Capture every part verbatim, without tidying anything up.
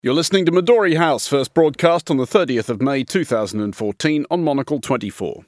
You're listening to Midori House, first broadcast on the thirtieth of May two thousand fourteen on Monocle twenty-four.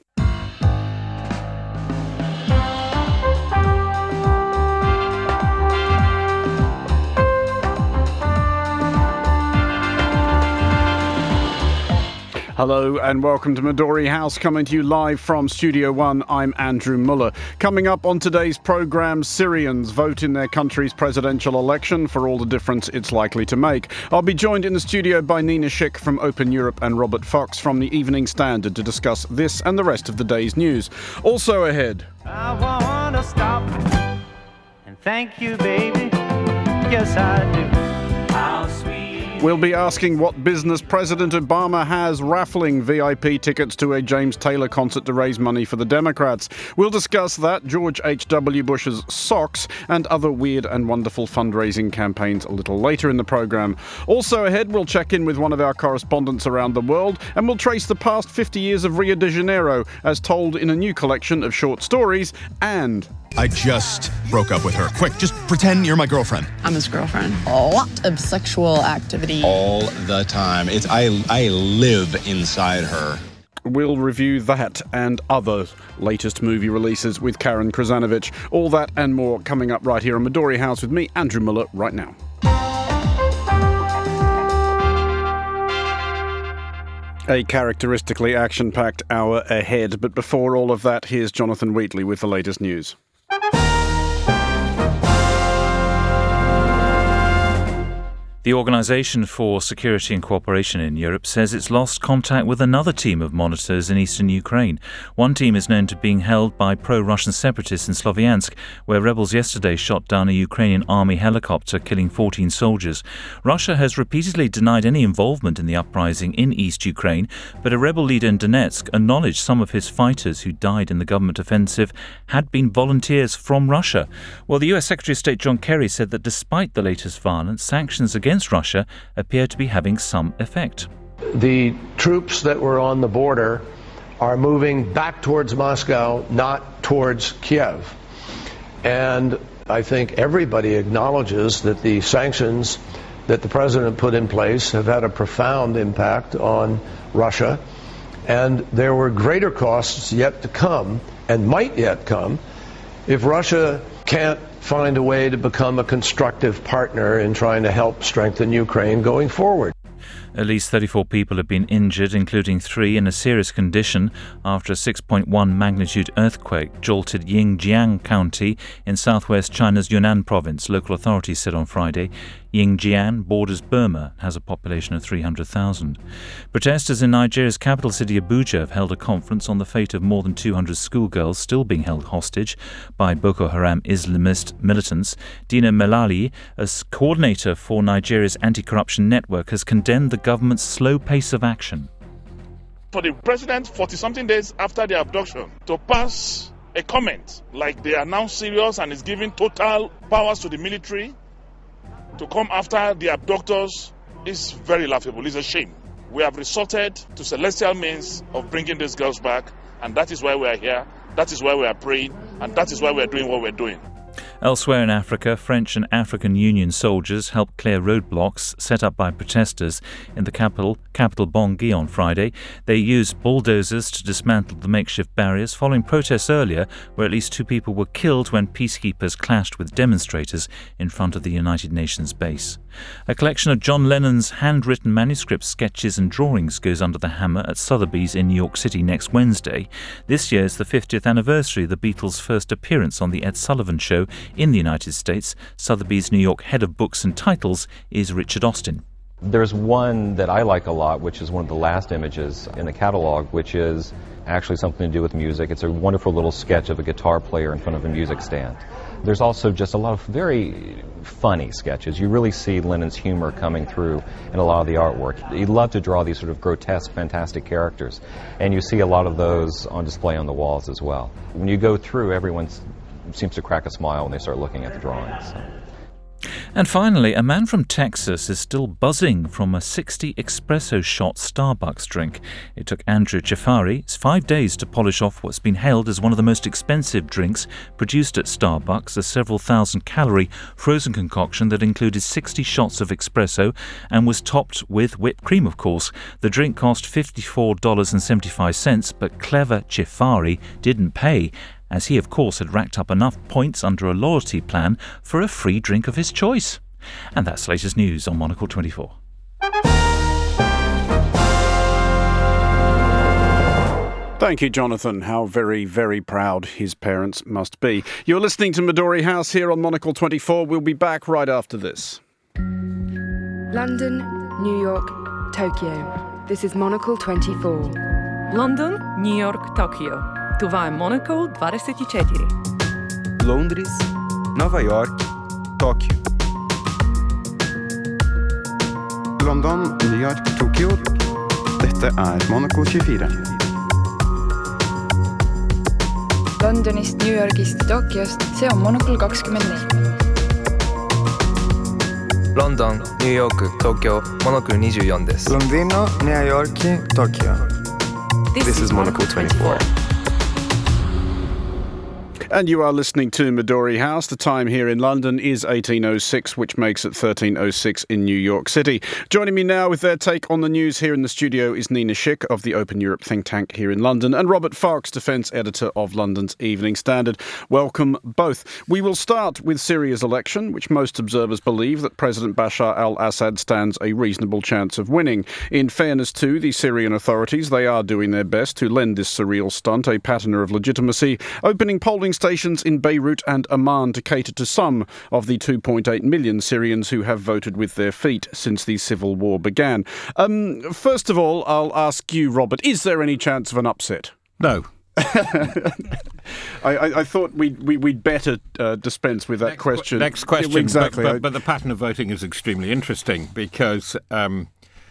Hello and welcome to Midori House, coming to you live from Studio One. I'm Andrew Muller. Coming up on today's programme, Syrians vote in their country's presidential election for all the difference it's likely to make. I'll be joined in the studio by Nina Schick from Open Europe and Robert Fox from the Evening Standard to discuss this and the rest of the day's news. Also ahead... I want to stop and thank you, baby. Yes, I do. How sweet. We'll be asking what business President Obama has raffling V I P tickets to a James Taylor concert to raise money for the Democrats. We'll discuss that, George H W Bush's socks, and other weird and wonderful fundraising campaigns a little later in the programme. Also ahead, we'll check in with one of our correspondents around the world, and we'll trace the past fifty years of Rio de Janeiro, as told in a new collection of short stories, and... I just broke up with her. Quick, just pretend you're my girlfriend. I'm his girlfriend. A lot of sexual activity. All the time. It's I, I live inside her. We'll review that and other latest movie releases with Karen Krasanovic. All that and more coming up right here on Midori House with me, Andrew Muller, right now. A characteristically action-packed hour ahead, but before all of that, here's Jonathan Wheatley with the latest news. The Organisation for Security and Cooperation in Europe says it's lost contact with another team of monitors in eastern Ukraine. One team is known to being held by pro-Russian separatists in Sloviansk, where rebels yesterday shot down a Ukrainian army helicopter, killing fourteen soldiers. Russia has repeatedly denied any involvement in the uprising in East Ukraine, but a rebel leader in Donetsk acknowledged some of his fighters who died in the government offensive had been volunteers from Russia. Well, the U S Secretary of State John Kerry said that despite the latest violence, sanctions against Russia appear to be having some effect. The troops that were on the border are moving back towards Moscow, not towards Kiev. And I think everybody acknowledges that the sanctions that the president put in place have had a profound impact on Russia. And there were greater costs yet to come, and might yet come, if Russia can't find a way to become a constructive partner in trying to help strengthen Ukraine going forward. At least thirty-four people have been injured, including three in a serious condition after a six point one magnitude earthquake jolted Yingjiang County in southwest China's Yunnan province, local authorities said on Friday. Yingjiang borders Burma and has a population of three hundred thousand. Protesters in Nigeria's capital city Abuja have held a conference on the fate of more than two hundred schoolgirls still being held hostage by Boko Haram Islamist militants. Dina Melali, as coordinator for Nigeria's anti-corruption network, has condemned the government's slow pace of action. For the president, forty-something days after the abduction, to pass a comment like they are now serious and is giving total powers to the military to come after the abductors is very laughable. It's a shame. We have resorted to celestial means of bringing these girls back, and that is why we are here, that is why we are praying, and that is why we are doing what we're doing. Elsewhere in Africa, French and African Union soldiers helped clear roadblocks set up by protesters in the capital, capital Bangui on Friday. They used bulldozers to dismantle the makeshift barriers following protests earlier where at least two people were killed when peacekeepers clashed with demonstrators in front of the United Nations base. A collection of John Lennon's handwritten manuscripts, sketches and drawings goes under the hammer at Sotheby's in New York City next Wednesday. This year is the fiftieth anniversary of the Beatles' first appearance on The Ed Sullivan Show in the United States. Sotheby's New York head of books and titles is Richard Austin. There's one that I like a lot, which is one of the last images in the catalog, which is actually something to do with music. It's a wonderful little sketch of a guitar player in front of a music stand. There's also just a lot of very funny sketches. You really see Lennon's humor coming through in a lot of the artwork. He loved to draw these sort of grotesque, fantastic characters, and you see a lot of those on display on the walls as well. When you go through, everyone seems to crack a smile when they start looking at the drawings. So. And finally, a man from Texas is still buzzing from a sixty espresso shot Starbucks drink. It took Andrew Jafari five days to polish off what's been hailed as one of the most expensive drinks produced at Starbucks, a several thousand calorie frozen concoction that included sixty shots of espresso and was topped with whipped cream, of course. The drink cost fifty-four dollars and seventy-five cents, but clever Jafari didn't pay, as he, of course, had racked up enough points under a loyalty plan for a free drink of his choice. And that's latest news on Monocle twenty-four. Thank you, Jonathan. How very, very proud his parents must be. You're listening to Midori House here on Monocle twenty-four. We'll be back right after this. London, New York, Tokyo. This is Monocle twenty-four. London, New York, Tokyo. Това е Monocle двадесет и четири. Лондрис, Нова Йорк, Токио. London, New York, Tokyo. Dette er Monocle tjuefire. Londonist, New Yorgist, Tokyost, see on Monocle kakskümmend neli. London, New York, Tokyo, Monocle twenty-fourです. Londino, New York, Tokyo. This, this is Monocle twenty-four. And you are listening to Midori House. The time here in London is eighteen oh six, which makes it thirteen oh six in New York City. Joining me now with their take on the news here in the studio is Nina Schick of the Open Europe think tank here in London, and Robert Fox, defence editor of London's Evening Standard. Welcome both. We will start with Syria's election, which most observers believe that President Bashar al-Assad stands a reasonable chance of winning. In fairness to the Syrian authorities, they are doing their best to lend this surreal stunt a patina of legitimacy, opening polling stations in Beirut and Amman to cater to some of the two point eight million Syrians who have voted with their feet since the civil war began. Um, first of all, I'll ask you, Robert, is there any chance of an upset? No. I, I, I thought we'd, we, we'd better uh, dispense with that next, question. Next question. Yeah, exactly. But, but, but the pattern of voting is extremely interesting because um,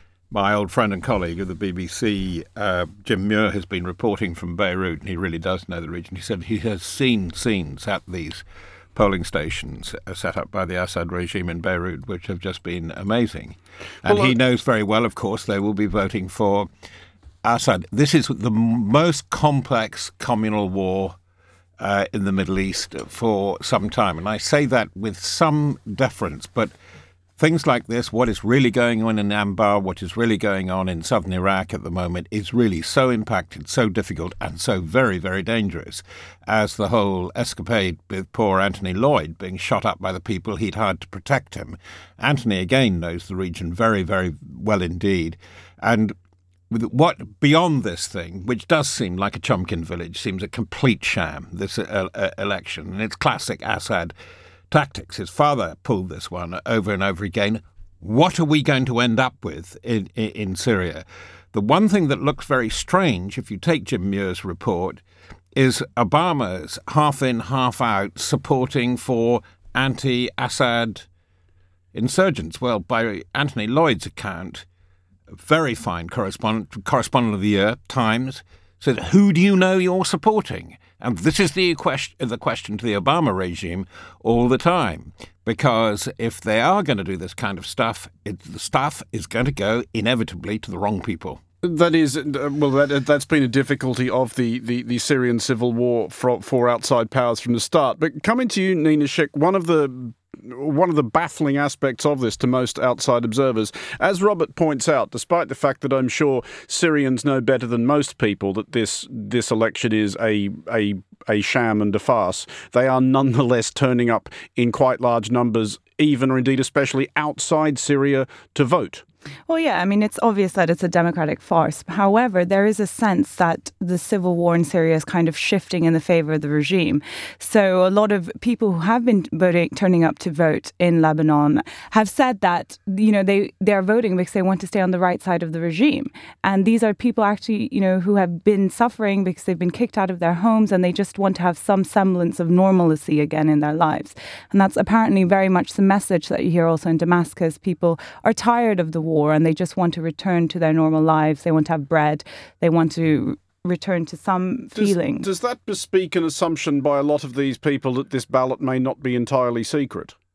my old friend and colleague of the B B C, uh, Jim Muir, has been reporting from Beirut, and he really does know the region. He said he has seen scenes at these polling stations set up by the Assad regime in Beirut, which have just been amazing. And well, he knows very well, of course, they will be voting for Assad. This is the most complex communal war uh, in the Middle East for some time. And I say that with some deference, but things like this, what is really going on in Anbar, what is really going on in southern Iraq at the moment, is really so impacted, so difficult, and so very, very dangerous, as the whole escapade with poor Anthony Lloyd being shot up by the people he'd hired to protect him. Anthony, again, knows the region very, very well indeed. And with what beyond this thing, which does seem like a Chumkin village, seems a complete sham, this uh, uh, election, and it's classic Assad tactics. His father pulled this one over and over again. What are we going to end up with in, in, in Syria? The one thing that looks very strange, if you take Jim Muir's report, is Obama's half in, half out supporting for anti-Assad insurgents. Well, by Anthony Lloyd's account, very fine correspondent, correspondent of the year, Times, said, who do you know you're supporting? And this is the question, the question to the Obama regime all the time, because if they are going to do this kind of stuff, it, the stuff is going to go inevitably to the wrong people. That is, well, that, that's been a difficulty of the, the, the Syrian civil war for, for outside powers from the start. But coming to you, Nina Schick, one of the One of the baffling aspects of this to most outside observers, as Robert points out, despite the fact that I'm sure Syrians know better than most people that this this election is a a a sham and a farce, they are nonetheless turning up in quite large numbers, even or indeed especially outside Syria, to vote. Well, yeah, I mean, it's obvious that it's a democratic farce. However, there is a sense that the civil war in Syria is kind of shifting in the favor of the regime. So a lot of people who have been voting, turning up to vote in Lebanon have said that, you know, they, they are voting because they want to stay on the right side of the regime. And these are people actually, you know, who have been suffering because they've been kicked out of their homes and they just want to have some semblance of normalcy again in their lives. And that's apparently very much the message that you hear also in Damascus. People are tired of the war and they just want to return to their normal lives. They want to have bread. They want to return to some feeling. Does, does that bespeak an assumption by a lot of these people that this ballot may not be entirely secret?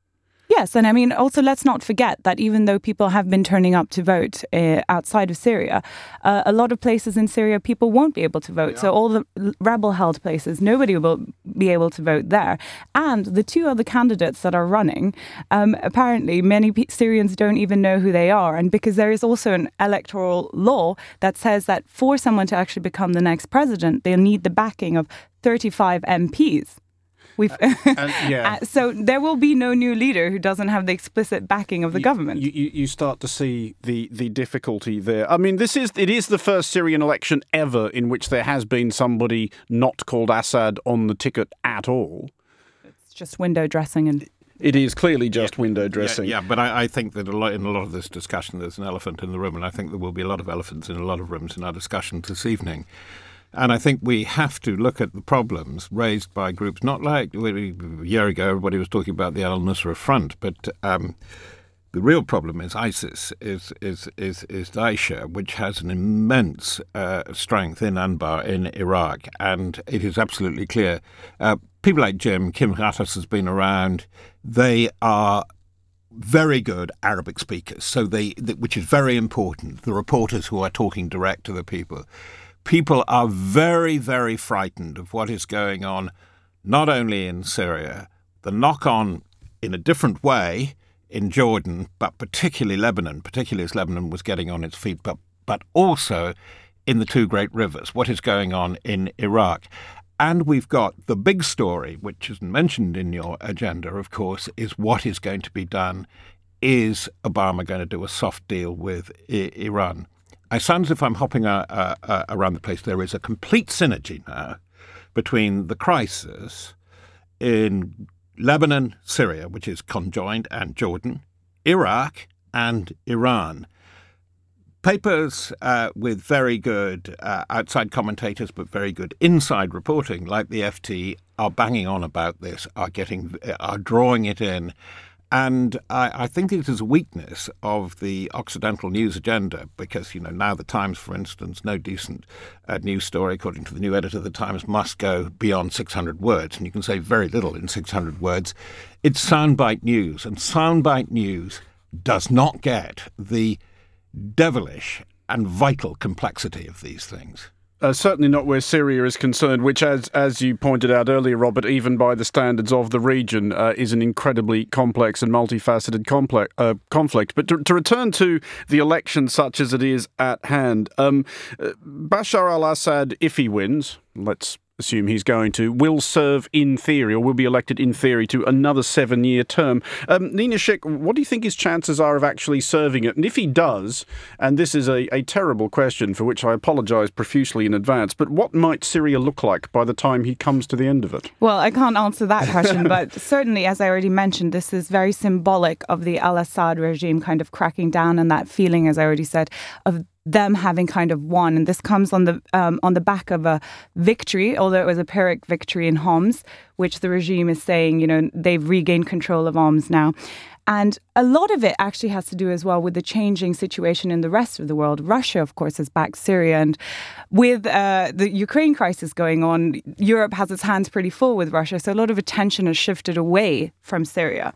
Yes, and I mean, also let's not forget that even though people have been turning up to vote uh, outside of Syria, uh, a lot of places in Syria people won't be able to vote. Yeah. So all the rebel-held places, nobody will be able to vote there. And the two other candidates that are running, um, apparently many P- Syrians don't even know who they are. And because there is also an electoral law that says that for someone to actually become the next president, they'll need the backing of thirty-five M Ps. We've and, yeah. uh, so there will be no new leader who doesn't have the explicit backing of the you, government. You, you, you start to see the, the difficulty there. I mean, this is it is the first Syrian election ever in which there has been somebody not called Assad on the ticket at all. It's just window dressing and... It is clearly just yeah, window dressing. Yeah, yeah but I, I think that a lot, in a lot of this discussion there's an elephant in the room, and I think there will be a lot of elephants in a lot of rooms in our discussion this evening. And I think we have to look at the problems raised by groups, not like a year ago everybody was talking about the al-Nusra Front, but um, the real problem is ISIS, is is is, is Daesh, which has an immense uh, strength in Anbar in Iraq. And it is absolutely clear. Uh, people like Jim, Kim Rattas has been around. They are very good Arabic speakers, so they, which is very important, the reporters who are talking direct to the people. People are very, very frightened of what is going on, not only in Syria, the knock-on in a different way in Jordan, but particularly Lebanon, particularly as Lebanon was getting on its feet, but, but also in the two great rivers, what is going on in Iraq. And we've got the big story, which isn't mentioned in your agenda, of course, is what is going to be done. Is Obama going to do a soft deal with I- Iran? It sounds as if I'm hopping uh, uh, uh, around the place. There is a complete synergy now between the crisis in Lebanon, Syria, which is conjoined, and Jordan, Iraq, and Iran. Papers uh, with very good uh, outside commentators but very good inside reporting, like the F T, are banging on about this, are getting, are drawing it in. And I, I think it is a weakness of the Occidental news agenda because, you know, now the Times, for instance, no decent uh, news story, according to the new editor of the Times, must go beyond six hundred words. And you can say very little in six hundred words. It's soundbite news. And soundbite news does not get the devilish and vital complexity of these things. Uh, certainly not where Syria is concerned, which, as as you pointed out earlier, Robert, even by the standards of the region, uh, is an incredibly complex and multifaceted complex, uh, conflict. But to, to return to the election such as it is at hand, um, Bashar al-Assad, if he wins, let's assume he's going to, will serve in theory, or will be elected in theory, to another seven-year term. Um, Nina Schick, what do you think his chances are of actually serving it? And if he does, and this is a, a terrible question for which I apologise profusely in advance, but what might Syria look like by the time he comes to the end of it? Well, I can't answer that question, but certainly, as I already mentioned, this is very symbolic of the al-Assad regime kind of cracking down on that feeling, as I already said, of them having kind of won. And this comes on the um, on the back of a victory, although it was a Pyrrhic victory in Homs, which the regime is saying, you know, they've regained control of Homs now. And a lot of it actually has to do as well with the changing situation in the rest of the world. Russia, of course, has backed Syria. And with uh, the Ukraine crisis going on, Europe has its hands pretty full with Russia. So a lot of attention has shifted away from Syria.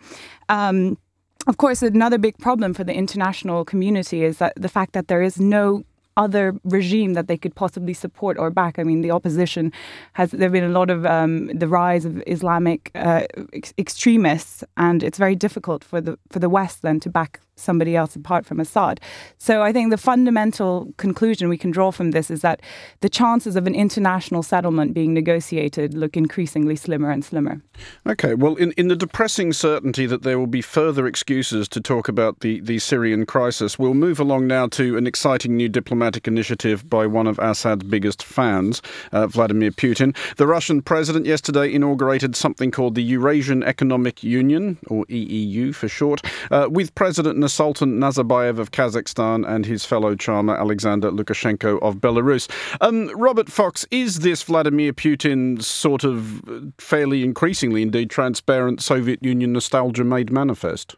Um Of course, another big problem for the international community is that the fact that there is no other regime that they could possibly support or back. I mean, the opposition has, there have been a lot of um, the rise of Islamic uh, ex- extremists, and it's very difficult for the for the West then to back somebody else apart from Assad. So I think the fundamental conclusion we can draw from this is that the chances of an international settlement being negotiated look increasingly slimmer and slimmer. Okay, well, in, in the depressing certainty that there will be further excuses to talk about the, the Syrian crisis, we'll move along now to an exciting new diplomatic initiative by one of Assad's biggest fans, uh, Vladimir Putin. The Russian president yesterday inaugurated something called the Eurasian Economic Union, or E E U for short, uh, with President Nursultan Nazarbayev of Kazakhstan and his fellow charmer Alexander Lukashenko of Belarus. Um, Robert Fox, is this Vladimir Putin's sort of fairly increasingly, indeed, transparent Soviet Union nostalgia made manifest?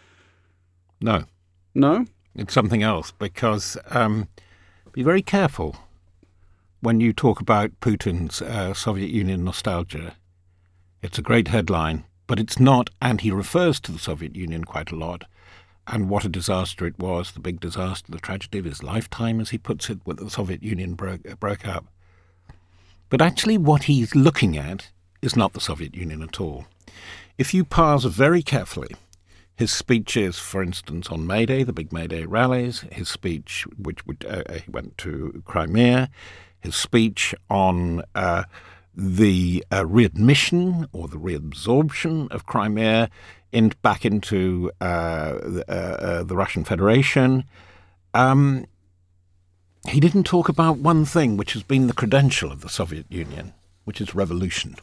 No. No? It's something else, because um, be very careful when you talk about Putin's uh, Soviet Union nostalgia. It's a great headline, but it's not, and he refers to the Soviet Union quite a lot, and what a disaster it was, the big disaster, the tragedy of his lifetime, as he puts it, when the Soviet Union broke, broke up. But actually what he's looking at is not the Soviet Union at all. If you parse very carefully his speeches, for instance, on May Day, the big May Day rallies, his speech, which would, uh, he went to Crimea, his speech on uh, the uh, readmission or the reabsorption of Crimea in, back into uh, the, uh, uh, the Russian Federation, um, he didn't talk about one thing which has been the credential of the Soviet Union, which is revolution.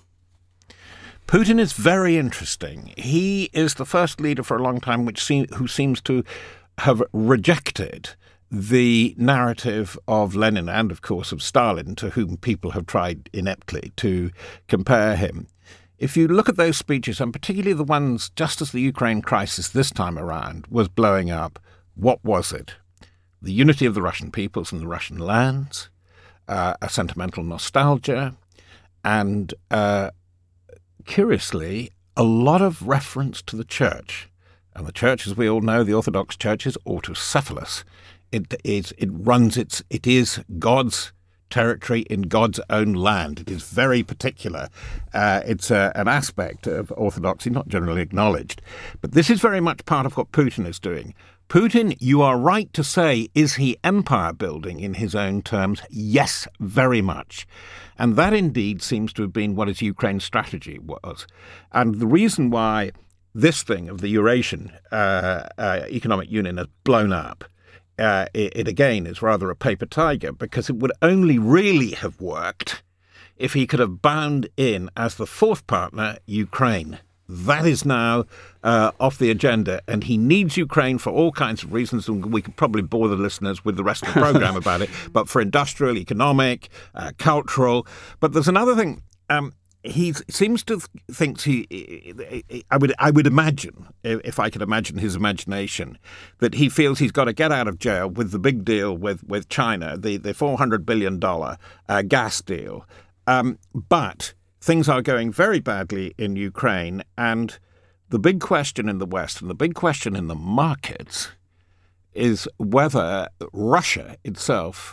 Putin is very interesting. He is the first leader for a long time which seem, who seems to have rejected the narrative of Lenin and, of course, of Stalin, to whom people have tried ineptly to compare him. If you look at those speeches, and particularly the ones just as the Ukraine crisis this time around was blowing up, what was it? The unity of the Russian peoples and the Russian lands, uh, a sentimental nostalgia, and uh, curiously, a lot of reference to the church. And the church, as we all know, the Orthodox Church is autocephalous. It is, it runs its, it is God's territory in God's own land. It is very particular. Uh, it's a, an aspect of orthodoxy not generally acknowledged. But this is very much part of what Putin is doing. Putin, you are right to say, is he empire building in his own terms? Yes, very much. And that indeed seems to have been what his Ukraine strategy was. And the reason why this thing of the Eurasian uh, uh, Economic Union has blown up, uh, it, it again is rather a paper tiger, because it would only really have worked if he could have bound in as the fourth partner Ukraine. That is now uh, off the agenda, and he needs Ukraine for all kinds of reasons, and we could probably bore the listeners with the rest of the program about it, but for industrial, economic, uh, cultural. But there's another thing. Um, he seems to think he, I would, I would imagine, if I could imagine his imagination, that he feels he's got to get out of jail with the big deal with, with China, the, the four hundred billion dollars uh, gas deal. Um, but things are going very badly in Ukraine, and the big question in the West and the big question in the markets is whether Russia itself,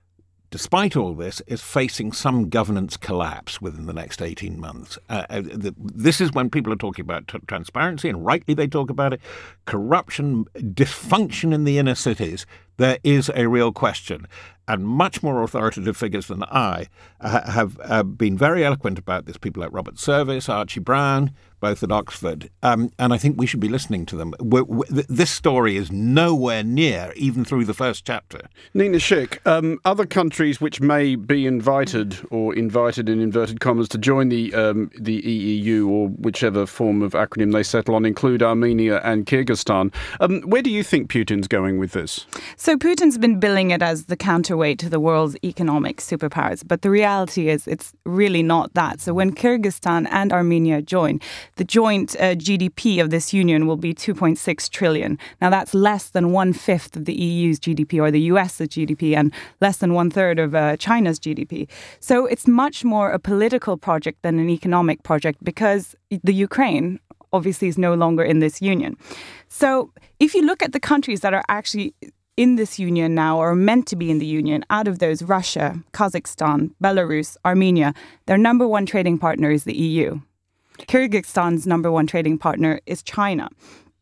despite all this, is facing some governance collapse within the next eighteen months. Uh, the, this is when people are talking about t- transparency, and rightly they talk about it, corruption, dysfunction in the inner cities. There is a real question. And much more authoritative figures than I uh, have uh, been very eloquent about this. People like Robert Service, Archie Brown, both at Oxford. Um, and I think we should be listening to them. We're, we're, this story is nowhere near, even through the first chapter. Nina Schick, um, other countries which may be invited, or invited in inverted commas, to join the um, the E E U, or whichever form of acronym they settle on, include Armenia and Kyrgyzstan. Um, where do you think Putin's going with this? So Putin's been billing it as the counterweight to the world's economic superpowers. But the reality is it's really not that. So when Kyrgyzstan and Armenia join, the joint uh, G D P of this union will be two point six trillion. Now that's less than one-fifth of the E U's G D P or the U S's G D P, and less than one-third of uh, China's G D P. So it's much more a political project than an economic project, because the Ukraine obviously is no longer in this union. So if you look at the countries that are actually in this union now, or meant to be in the union, out of those, Russia, Kazakhstan, Belarus, Armenia, their number one trading partner is the E U. Kyrgyzstan's number one trading partner is China.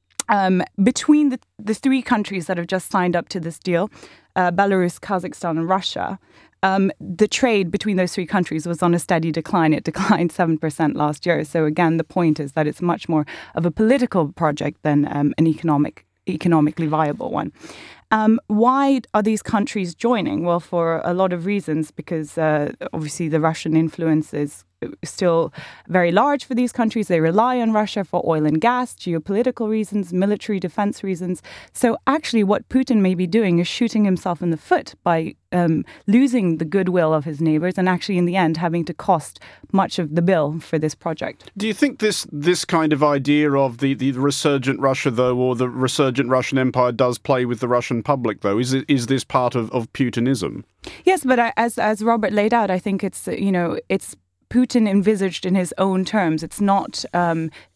Um, between the, the three countries that have just signed up to this deal, uh, Belarus, Kazakhstan, and Russia, um, the trade between those three countries was on a steady decline. It declined seven percent last year. So again, the point is that it's much more of a political project than um, an economic, economically viable one. Um, why are these countries joining? Well, for a lot of reasons, because uh, obviously the Russian influence is still very large for these countries. They rely on Russia for oil and gas, geopolitical reasons, military defense reasons. So actually what Putin may be doing is shooting himself in the foot by um, losing the goodwill of his neighbors, and actually in the end having to cost much of the bill for this project. Do you think this this kind of idea of the, the resurgent Russia, though, or the resurgent Russian Empire does play with the Russian public, though? Is it, is this part of, of Putinism? Yes, but as as Robert laid out, I think it's, you know, it's Putin envisaged in his own terms. It's not um,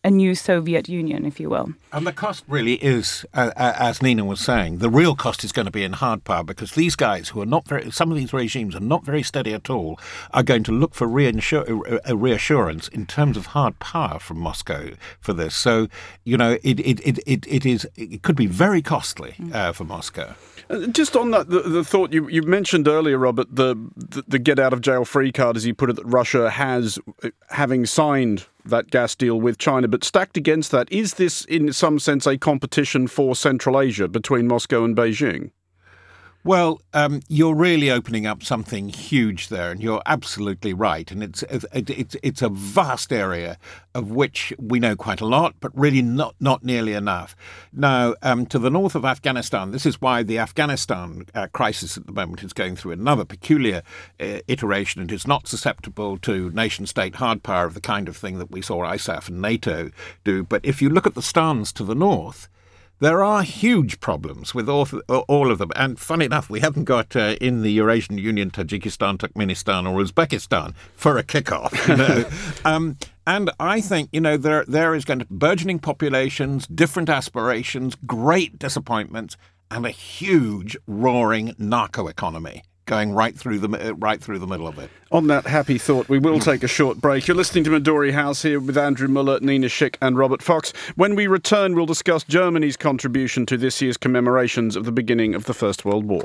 a new Soviet Union, if you will. And the cost really is, uh, as Nina was saying, the real cost is going to be in hard power, because these guys who are not very, some of these regimes are not very steady at all, are going to look for reinsur- uh, reassurance in terms of hard power from Moscow for this. So, you know, it it it it, it is it could be very costly uh, for Moscow. Uh, just on that, the, the thought you, you mentioned earlier, Robert, the, the the get out of jail free card, as you put it, that Russia has, having signed that gas deal with China. But stacked against that, is this in some sense a competition for Central Asia between Moscow and Beijing? Well, um, you're really opening up something huge there, and you're absolutely right. And it's it's it's a vast area of which we know quite a lot, but really not not nearly enough. Now, um, to the north of Afghanistan, this is why the Afghanistan uh, crisis at the moment is going through another peculiar uh, iteration. It is not susceptible to nation-state hard power of the kind of thing that we saw I S A F and NATO do. But if you look at the stans to the north, there are huge problems with all, all of them. And funny enough, we haven't got uh, in the Eurasian Union Tajikistan, Turkmenistan or Uzbekistan for a kickoff. You know? um, and I think, you know, there there is going to be burgeoning populations, different aspirations, great disappointments, and a huge, roaring narco economy going right through the right through the middle of it. On that happy thought, we will take a short break. You're listening to Midori House here with Andrew Muller, Nina Schick and Robert Fox. When we return, we'll discuss Germany's contribution to this year's commemorations of the beginning of the First World War.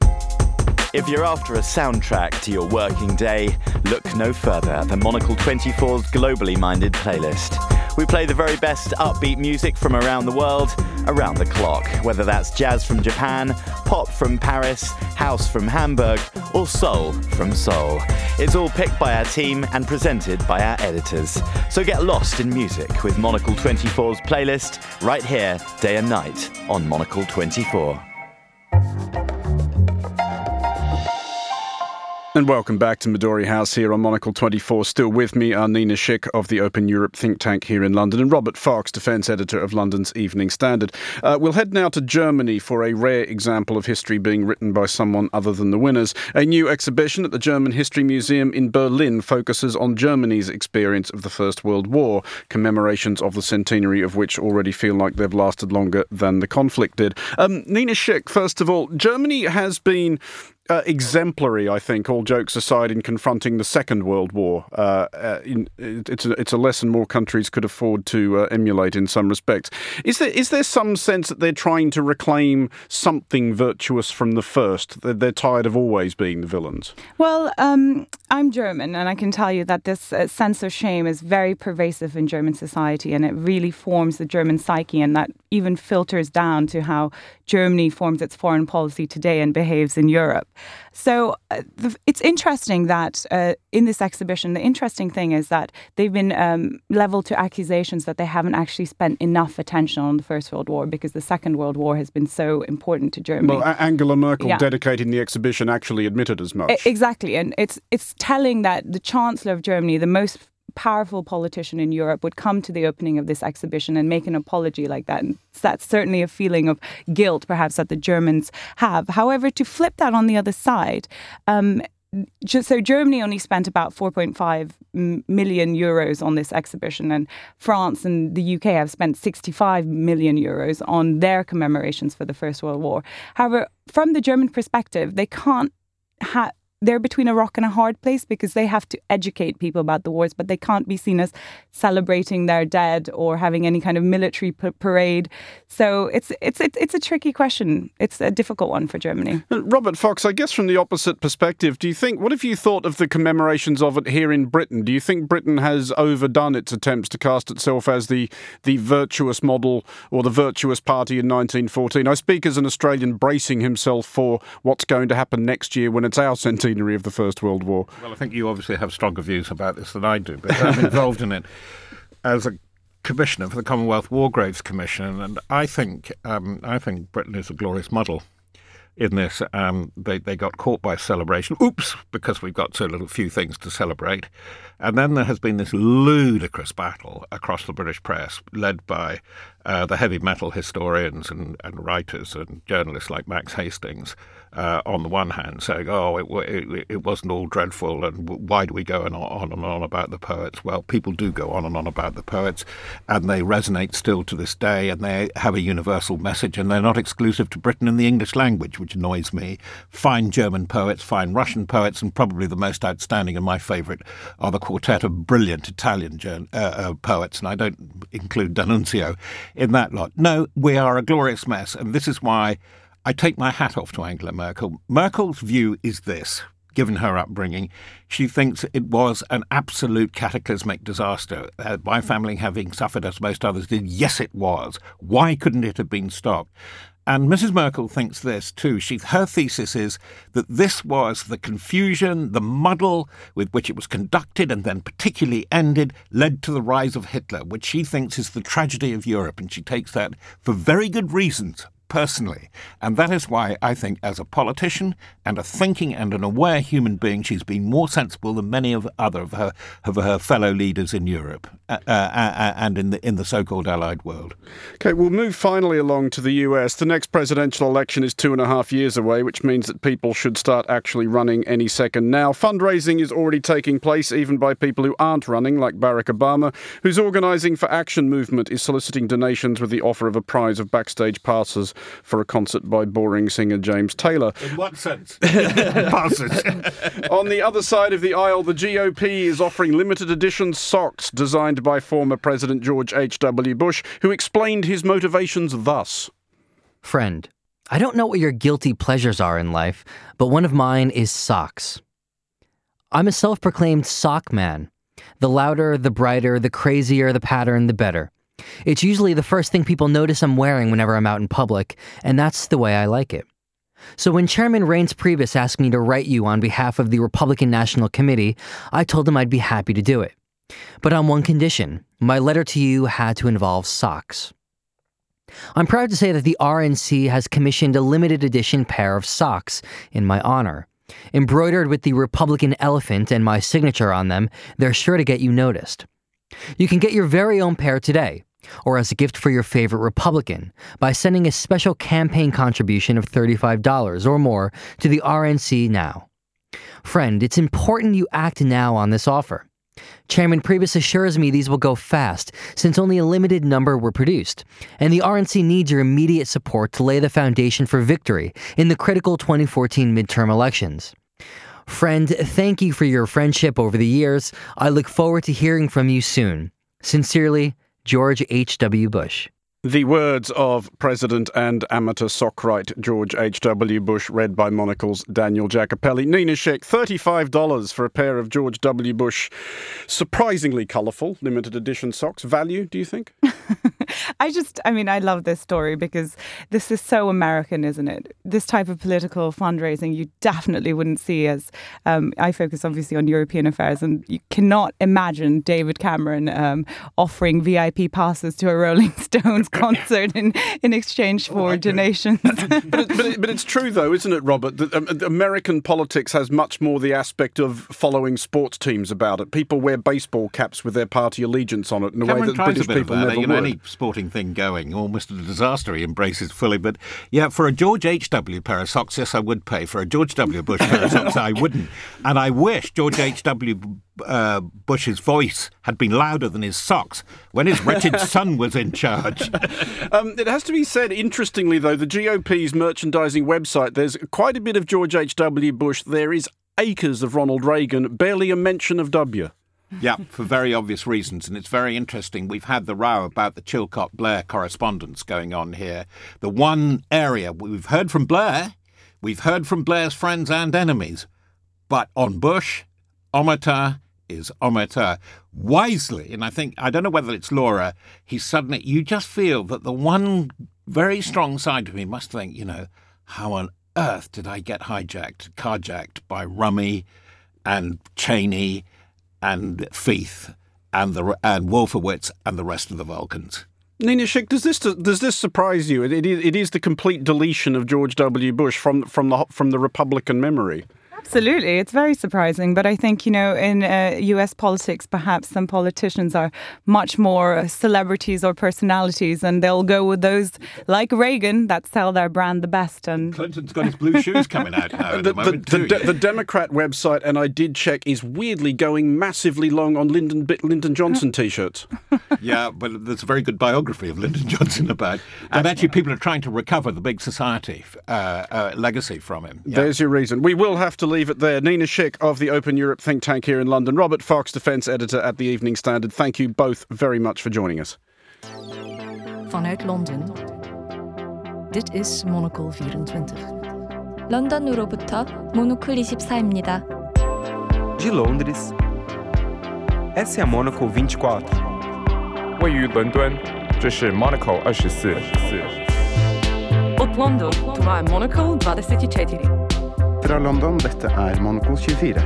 If you're after a soundtrack to your working day, look no further than Monocle twenty-four's globally minded playlist. We play the very best upbeat music from around the world, around the clock, whether that's jazz from Japan, pop from Paris, house from Hamburg, or soul from Seoul. It's all picked by our team and presented by our editors. So get lost in music with Monocle twenty-four's playlist right here, day and night, on Monocle twenty-four. And welcome back to Midori House here on Monocle twenty-four. Still with me are Nina Schick of the Open Europe think tank here in London and Robert Fox, defence editor of London's Evening Standard. Uh, we'll head now to Germany for a rare example of history being written by someone other than the winners. A new exhibition at the German History Museum in Berlin focuses on Germany's experience of the First World War, commemorations of the centenary of which already feel like they've lasted longer than the conflict did. Um, Nina Schick, first of all, Germany has been Uh, exemplary, I think, all jokes aside, in confronting the Second World War. Uh, uh, in, it's, a, it's a lesson more countries could afford to uh, emulate in some respects. Is there is there some sense that they're trying to reclaim something virtuous from the first? They're, they're tired of always being the villains? Well, um, I'm German, and I can tell you that this uh, sense of shame is very pervasive in German society, and it really forms the German psyche, and that even filters down to how Germany forms its foreign policy today and behaves in Europe. So uh, the, it's interesting that uh, in this exhibition, the interesting thing is that they've been um, leveled to accusations that they haven't actually spent enough attention on the First World War because the Second World War has been so important to Germany. Well, a- Angela Merkel, yeah. dedicating the exhibition, actually admitted as much. E- exactly. And it's it's telling that the Chancellor of Germany, the most powerful politician in Europe, would come to the opening of this exhibition and make an apology like that. And that's certainly a feeling of guilt, perhaps, that the Germans have. However, to flip that on the other side, um, just, so Germany only spent about four point five million euros on this exhibition, and France and the U K have spent sixty-five million euros on their commemorations for the First World War. However, from the German perspective, they can't have they're between a rock and a hard place because they have to educate people about the wars, but they can't be seen as celebrating their dead or having any kind of military p- parade. So it's it's it's a tricky question. It's a difficult one for Germany. Robert Fox, I guess from the opposite perspective, do you think, what have you thought of the commemorations of it here in Britain? Do you think Britain has overdone its attempts to cast itself as the, the virtuous model or the virtuous party in nineteen fourteen? I speak as an Australian bracing himself for what's going to happen next year when it's our centenary of the First World War. Well, I think you obviously have stronger views about this than I do, but I'm involved in it as a commissioner for the Commonwealth War Graves Commission, and I think um, I think Britain is a glorious model. in this. Um, they, they got caught by celebration. Oops, because we've got so little few things to celebrate. And then there has been this ludicrous battle across the British press, led by uh, the heavy metal historians and, and writers and journalists like Max Hastings, uh, on the one hand, saying, oh, it, it, it wasn't all dreadful, and why do we go on, on and on about the poets? Well, people do go on and on about the poets, and they resonate still to this day, and they have a universal message, and they're not exclusive to Britain and the English language, which annoys me. Fine German poets, fine Russian poets, and probably the most outstanding and my favourite are the quartet of brilliant Italian uh, uh, poets, and I don't include D'Annunzio in that lot. No, we are a glorious mess, and this is why I take my hat off to Angela Merkel. Merkel's view is this, given her upbringing. She thinks it was an absolute cataclysmic disaster. Uh, my family having suffered as most others did. Yes, it was. Why couldn't it have been stopped? And Missus Merkel thinks this too. She, her thesis is that this was the confusion, the muddle with which it was conducted and then particularly ended, led to the rise of Hitler, which she thinks is the tragedy of Europe. And she takes that for very good reasons, personally. And that is why I think as a politician and a thinking and an aware human being, she's been more sensible than many of other of her of her fellow leaders in Europe uh, uh, and in the in the so-called Allied world. Okay, we'll move finally along to the U S. The next presidential election is two and a half years away, which means that people should start actually running any second now. Fundraising is already taking place, even by people who aren't running, like Barack Obama, whose Organising for Action movement is soliciting donations with the offer of a prize of backstage passes for a concert by boring singer James Taylor. In what sense? Passes. On the other side of the aisle, the G O P is offering limited edition socks designed by former President George H W Bush, who explained his motivations thus. Friend, I don't know what your guilty pleasures are in life, but one of mine is socks. I'm a self-proclaimed sock man. The louder, the brighter, the crazier the pattern, the better. It's usually the first thing people notice I'm wearing whenever I'm out in public, and that's the way I like it. So when Chairman Reince Priebus asked me to write you on behalf of the Republican National Committee, I told him I'd be happy to do it. But on one condition, my letter to you had to involve socks. I'm proud to say that the R N C has commissioned a limited edition pair of socks in my honor. Embroidered with the Republican elephant and my signature on them, they're sure to get you noticed. You can get your very own pair today, or as a gift for your favorite Republican, by sending a special campaign contribution of thirty-five dollars or more to the R N C now. Friend, it's important you act now on this offer. Chairman Priebus assures me these will go fast, since only a limited number were produced, and the R N C needs your immediate support to lay the foundation for victory in the critical twenty fourteen midterm elections. Friend, thank you for your friendship over the years. I look forward to hearing from you soon. Sincerely, George H W Bush. The words of President and amateur sockwright George H W Bush, read by Monocle's Daniel Jacopelli. Nina Schick, thirty-five dollars for a pair of George W. Bush surprisingly colourful limited edition socks. Value, do you think? I just, I mean, I love this story because this is so American, isn't it? This type of political fundraising you definitely wouldn't see as, um, I focus obviously on European affairs, and you cannot imagine David Cameron um, offering V I P passes to a Rolling Stones concert in, in exchange for oh, donations. but, it, but, it, but it's true though, isn't it, Robert, that um, American politics has much more the aspect of following sports teams about it. People wear baseball caps with their party allegiance on it in a Cameron way that British people that, never you would. know, any sporting thing going, almost a disaster he embraces fully. But yeah, for a George H W pair of socks, yes, I would pay. For a George W. Bush pair of socks, I wouldn't. And I wish George H W Uh, Bush's voice had been louder than his socks when his wretched son was in charge. Um, it has to be said, interestingly, though, the G O P's merchandising website, there's quite a bit of George H W Bush. There is acres of Ronald Reagan, barely a mention of W. Yeah, for very obvious reasons. And it's very interesting. We've had the row about the Chilcot-Blair correspondence going on here. The one area we've heard from Blair, we've heard from Blair's friends and enemies. But on Bush, omerta is omerta. Wisely, and I think, I don't know whether it's Laura, he suddenly, you just feel that the one very strong side of me must think, you know, how on earth did I get hijacked, carjacked by Rummy and Cheney and Feith and the and Wolfowitz and the rest of the Vulcans? Nina Schick, does this does this surprise you? It, it is it is the complete deletion of George W. Bush from from the from the Republican memory. Absolutely. It's very surprising. But I think, you know, in uh, U S politics, perhaps some politicians are much more celebrities or personalities, and they'll go with those like Reagan that sell their brand the best. And Clinton's got his blue shoes coming out now at the, the moment, the, too. The, the Democrat website, and I did check, is weirdly going massively long on Lyndon, Lyndon Johnson T-shirts. Yeah, but there's a very good biography of Lyndon Johnson about. And actually, people are trying to recover the big society uh, uh, legacy from him. Yeah. There's your reason. We will have to leave it there. Nina Schick of the Open Europe think tank here in London, Robert Fox, defence editor at the Evening Standard. Thank you both very much for joining us. Vanuit Londen. Dit is Monocle vierentwintig. 런던으로부터 모노클 이십사입니다. De Londres, essa é a Monocle vinte e quatro. 位于伦敦，这是 Monocle 二十四。 Od London, това е Monocle двадесет и четири. Fra London, dette er Monocle tjuefire.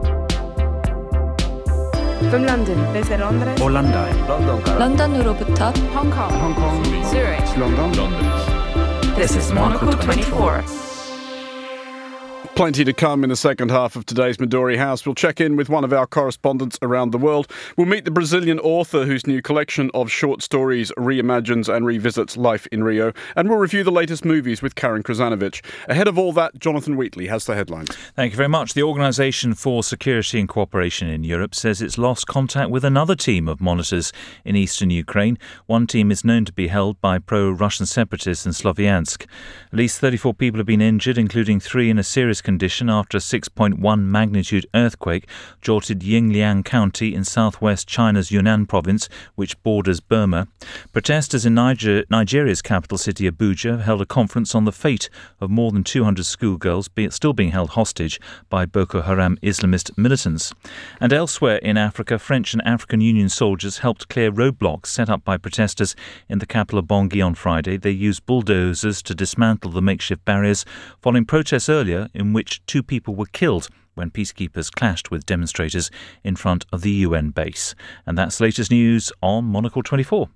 From London, desde Londres. Hollanda. London. 런던으로부터 Hong Kong. Hong Kong. Zurich. London. This is Monocle twenty-four. Plenty to come in the second half of today's Midori House. We'll check in with one of our correspondents around the world. We'll meet the Brazilian author whose new collection of short stories reimagines and revisits life in Rio. And we'll review the latest movies with Karen Krasanovic. Ahead of all that, Jonathan Wheatley has the headlines. Thank you very much. The Organisation for Security and Cooperation in Europe says it's lost contact with another team of monitors in eastern Ukraine. One team is known to be held by pro-Russian separatists in Sloviansk. At least thirty-four people have been injured, including three in a serious condition after a six point one magnitude earthquake jolted Yingliang County in southwest China's Yunnan province, which borders Burma. Protesters in Niger- Nigeria's capital city Abuja held a conference on the fate of more than two hundred schoolgirls be- still being held hostage by Boko Haram Islamist militants. And elsewhere in Africa, French and African Union soldiers helped clear roadblocks set up by protesters in the capital of Bangui on Friday. They used bulldozers to dismantle the makeshift barriers following protests earlier in which two people were killed when peacekeepers clashed with demonstrators in front of the U N base. And that's the latest news on Monocle twenty-four.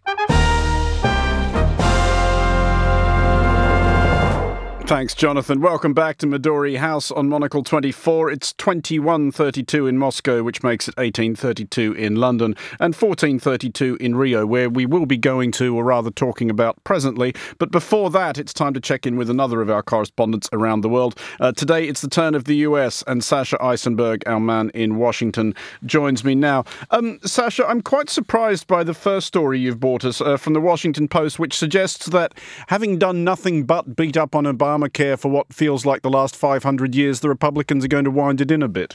Thanks, Jonathan. Welcome back to Midori House on Monocle twenty-four. It's twenty-one thirty-two in Moscow, which makes it eighteen thirty-two in London, and fourteen thirty-two in Rio, where we will be going to, or rather talking about presently. But before that, it's time to check in with another of our correspondents around the world. Uh, today, it's the turn of the U S, and Sasha Eisenberg, our man in Washington, joins me now. Um, Sasha, I'm quite surprised by the first story you've brought us uh, from the Washington Post, which suggests that having done nothing but beat up on Obama Obamacare for what feels like the last five hundred years, the Republicans are going to wind it in a bit.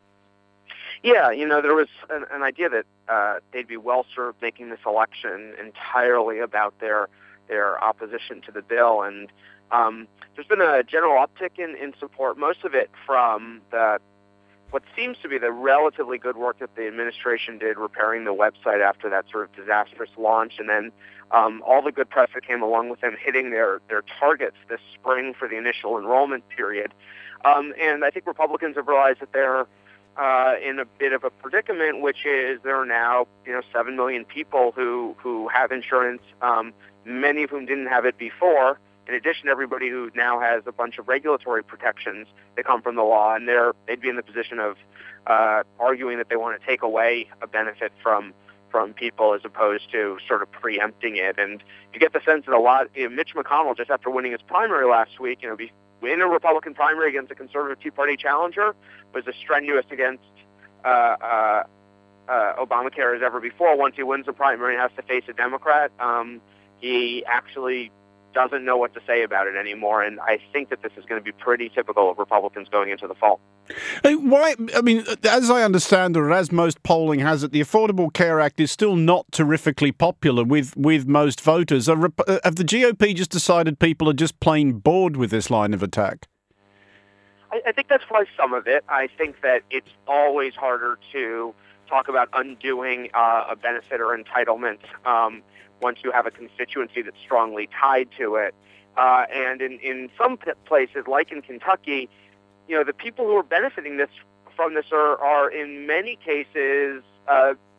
Yeah, you know, there was an, an idea that uh, they'd be well served making this election entirely about their their opposition to the bill, and um, there's been a general uptick in, in support, most of it from the what seems to be the relatively good work that the administration did repairing the website after that sort of disastrous launch, and then um, all the good press that came along with them hitting their, their targets this spring for the initial enrollment period. Um, and I think Republicans have realized that they're uh, in a bit of a predicament, which is there are now, you know, seven million people who, who have insurance, um, many of whom didn't have it before. In addition, everybody who now has a bunch of regulatory protections that come from the law, and they're, they'd be in the position of uh, arguing that they want to take away a benefit from from people as opposed to sort of preempting it. And you get the sense that a lot, you know, Mitch McConnell, just after winning his primary last week, you know, be, in a Republican primary against a conservative Tea Party challenger, was as strenuous against uh, uh, uh, Obamacare as ever before. Once he wins the primary and has to face a Democrat, um, he actually doesn't know what to say about it anymore, and I think that this is going to be pretty typical of Republicans going into the fall. Why? I mean, as I understand, or as most polling has it, the Affordable Care Act is still not terrifically popular with, with most voters. Have the G O P just decided people are just plain bored with this line of attack? I, I think that's probably some of it. I think that it's always harder to talk about undoing uh, a benefit or entitlement um, once you have a constituency that's strongly tied to it. Uh, and in, in some places, like in Kentucky, you know, the people who are benefiting this from this are, are in many cases, uh,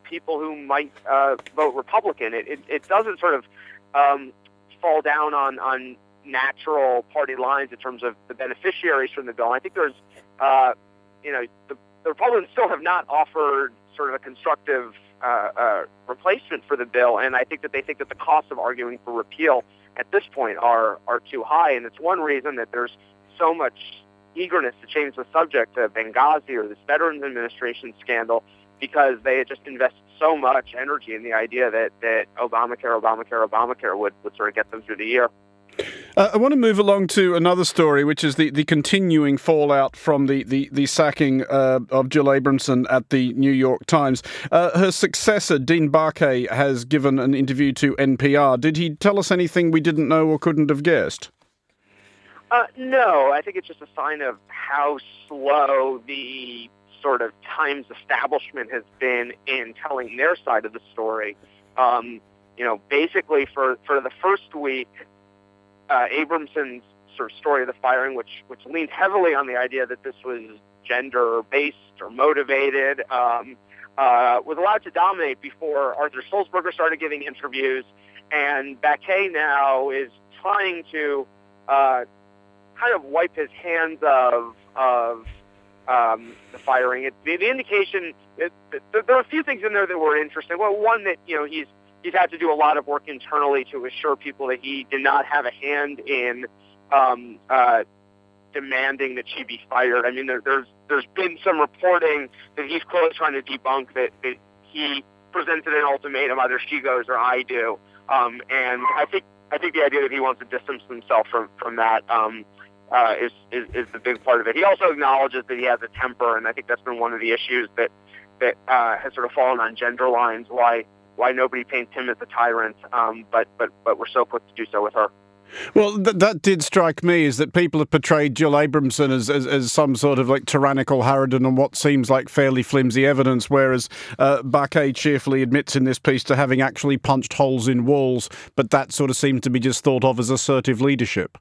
people who might uh, vote Republican. It, it, it doesn't sort of um, fall down on, on natural party lines in terms of the beneficiaries from the bill. And I think there's, uh, you know, the, the Republicans still have not offered sort of a constructive uh, uh, replacement for the bill, and I think that they think that the costs of arguing for repeal at this point are are too high, and it's one reason that there's so much eagerness to change the subject of Benghazi or this Veterans Administration scandal, because they had just invested so much energy in the idea that, that Obamacare, Obamacare, Obamacare would, would sort of get them through the year. Uh, I want to move along to another story, which is the, the continuing fallout from the, the, the sacking uh, of Jill Abramson at the New York Times. Uh, her successor, Dean Baquet, has given an interview to N P R. Did he tell us anything we didn't know or couldn't have guessed? Uh, no, I think it's just a sign of how slow the sort of Times establishment has been in telling their side of the story. Um, you know, basically for, for the first week, Uh, Abramson's sort of story of the firing, which which leaned heavily on the idea that this was gender-based or motivated, um, uh, was allowed to dominate before Arthur Sulzberger started giving interviews, and Baquet now is trying to uh, kind of wipe his hands of of um, the firing. It, the, the indication, it, it, there are a few things in there that were interesting. Well, one that you know he's He's had to do a lot of work internally to assure people that he did not have a hand in um, uh, demanding that she be fired. I mean, there, there's there's been some reporting that he's clearly trying to debunk that, that he presented an ultimatum: either she goes or I do. Um, and I think I think the idea that he wants to distance himself from from that um, uh, is, is is the big part of it. He also acknowledges that he has a temper, and I think that's been one of the issues that that uh, has sort of fallen on gender lines. Why? Why nobody paints him as a tyrant, um, but but but we're so quick to do so with her. Well, th- that did strike me, is that people have portrayed Jill Abramson as, as, as some sort of like tyrannical harridan on what seems like fairly flimsy evidence, whereas uh, Baquet cheerfully admits in this piece to having actually punched holes in walls, but that sort of seems to be just thought of as assertive leadership.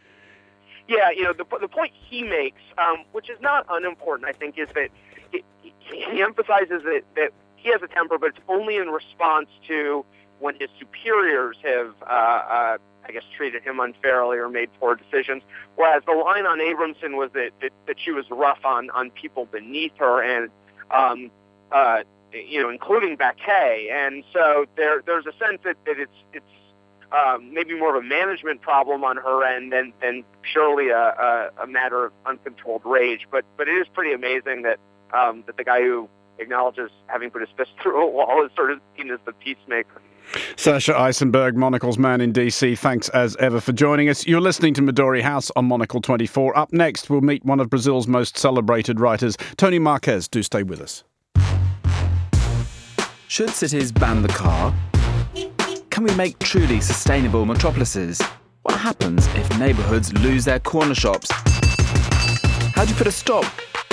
Yeah, you know, the the point he makes, um, which is not unimportant, I think, is that he, he emphasizes that that. He has a temper, but it's only in response to when his superiors have, uh, uh, I guess, treated him unfairly or made poor decisions. Whereas the line on Abramson was that, that, that she was rough on, on people beneath her, and um, uh, you know, including Baquet. And so there there's a sense that, that it's it's um, maybe more of a management problem on her end than than purely a, a, a matter of uncontrolled rage. But but it is pretty amazing that um, that the guy who acknowledges having put his fist through a wall is sort of seen as the peacemaker. Sasha Eisenberg, Monocle's man in D C, thanks as ever for joining us. You're listening to Midori House on Monocle twenty-four. Up next, we'll meet one of Brazil's most celebrated writers, Tony Marquez. Do stay with us. Should cities ban the car? Can we make truly sustainable metropolises? What happens if neighbourhoods lose their corner shops? How do you put a stop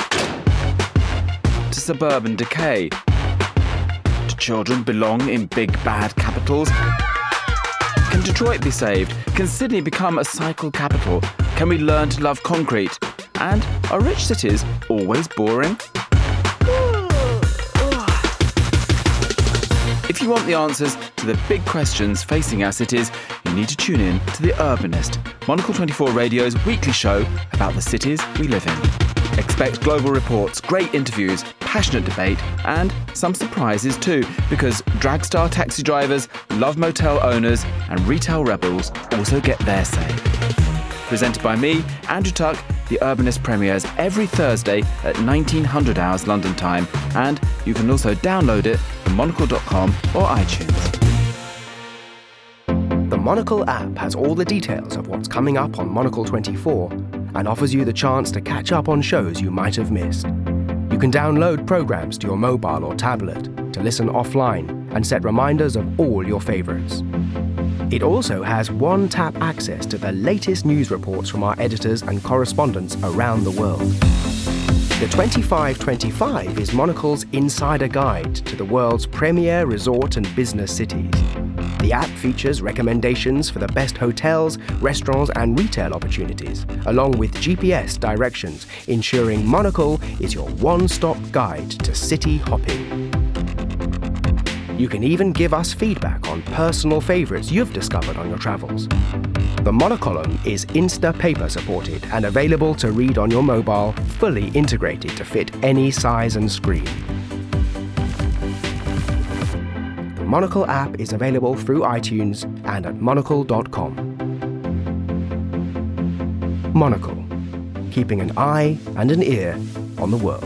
to suburban decay? Do children belong in big bad capitals? Can Detroit be saved? Can Sydney become a cycle capital? Can we learn to love concrete? And are rich cities always boring? If you want the answers to the big questions facing our cities, you need to tune in to The Urbanist, Monocle twenty-four Radio's weekly show about the cities we live in. Expect global reports, great interviews, passionate debate, and some surprises too, because drag star taxi drivers, love motel owners, and retail rebels also get their say. Presented by me, Andrew Tuck, The Urbanist premieres every Thursday at nineteen hundred hours London time, and you can also download it from monocle dot com or iTunes. The Monocle app has all the details of what's coming up on Monocle twenty-four and offers you the chance to catch up on shows you might have missed. You can download programs to your mobile or tablet to listen offline and set reminders of all your favorites. It also has one-tap access to the latest news reports from our editors and correspondents around the world. The twenty-five twenty-five is Monocle's insider guide to the world's premier resort and business cities. The app features recommendations for the best hotels, restaurants, and retail opportunities, along with G P S directions, ensuring Monocle is your one-stop guide to city hopping. You can even give us feedback on personal favorites you've discovered on your travels. The Monocolumn is Instapaper supported and available to read on your mobile, fully integrated to fit any size and screen. The Monocle app is available through iTunes and at monocle dot com. Monocle, keeping an eye and an ear on the world.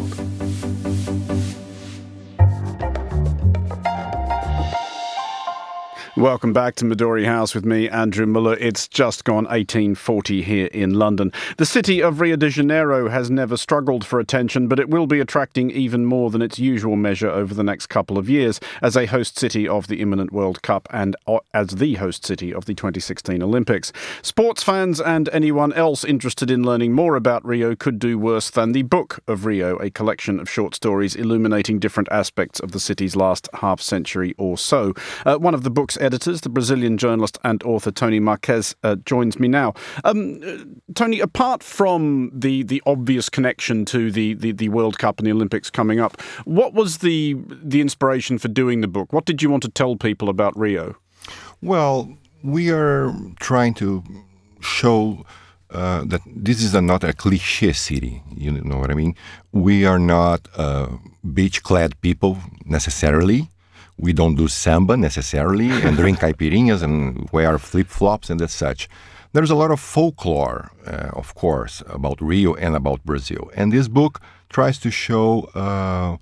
Welcome back to Midori House with me, Andrew Muller. It's just gone eighteen forty here in London. The city of Rio de Janeiro has never struggled for attention, but it will be attracting even more than its usual measure over the next couple of years as a host city of the imminent World Cup and as the host city of the twenty sixteen Olympics. Sports fans and anyone else interested in learning more about Rio could do worse than the Book of Rio, a collection of short stories illuminating different aspects of the city's last half century or so. Uh, one of the book's editors, the Brazilian journalist and author Tony Marques, uh, joins me now. Um, uh, Tony, apart from the, the obvious connection to the, the, the World Cup and the Olympics coming up, what was the the inspiration for doing the book? What did you want to tell people about Rio? Well, we are trying to show uh, that this is a, not a cliché city, you know what I mean? We are not uh, beach-clad people necessarily. We don't do samba necessarily and drink caipirinhas and wear flip-flops and as such. There's a lot of folklore, uh, of course, about Rio and about Brazil. And this book tries to show, uh,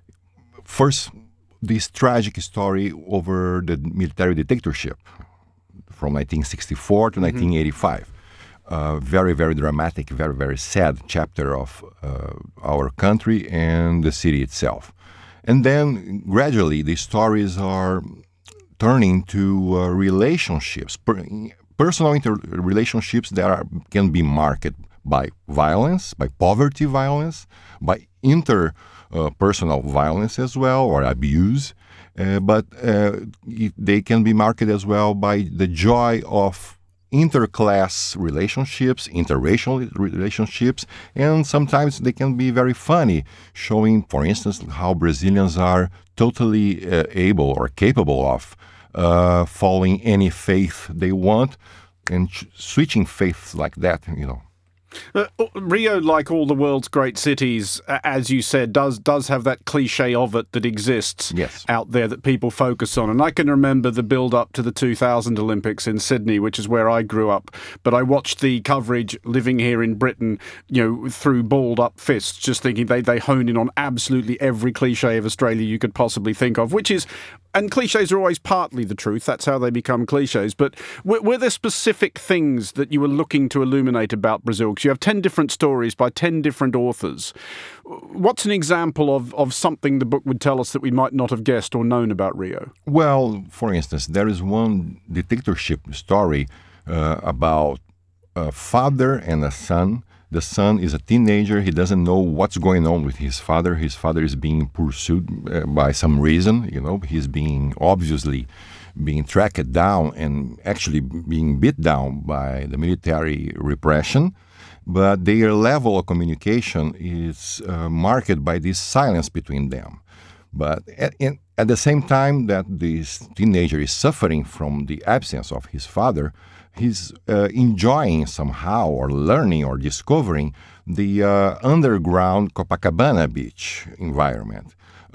first, this tragic story over the military dictatorship from nineteen sixty-four to mm-hmm. nineteen eighty-five. Uh, very, very dramatic, very, very sad chapter of uh, our country and the city itself. And then gradually the stories are turning to uh, relationships, per, personal inter- relationships that are, can be marked by violence, by poverty violence, by interpersonal uh, violence as well, or abuse. Uh, but uh, it, they can be marked as well by the joy of interclass relationships, interracial relationships, and sometimes they can be very funny, showing, for instance, how Brazilians are totally uh, able or capable of uh, following any faith they want and ch- switching faiths like that, you know. Uh, Rio, like all the world's great cities, as you said, does does have that cliche of it that exists yes. out there that people focus on. And I can remember the build-up to the two thousand Olympics in Sydney, which is where I grew up. But I watched the coverage living here in Britain, you know, through balled-up fists, just thinking they, they hone in on absolutely every cliche of Australia you could possibly think of, which is... And cliches are always partly the truth. That's how they become cliches. But were, were there specific things that you were looking to illuminate about Brazil? Because you have ten different stories by ten different authors. What's an example of, of something the book would tell us that we might not have guessed or known about Rio? Well, for instance, there is one dictatorship story uh, about a father and a son. The son is a teenager. He doesn't know what's going on with his father. His father is being pursued uh, by some reason. You know, he's being obviously being tracked down and actually being beat down by the military repression. But their level of communication is uh, marked by this silence between them. But at, in, at the same time that this teenager is suffering from the absence of his father, he's uh, enjoying somehow or learning or discovering the uh, underground Copacabana beach environment.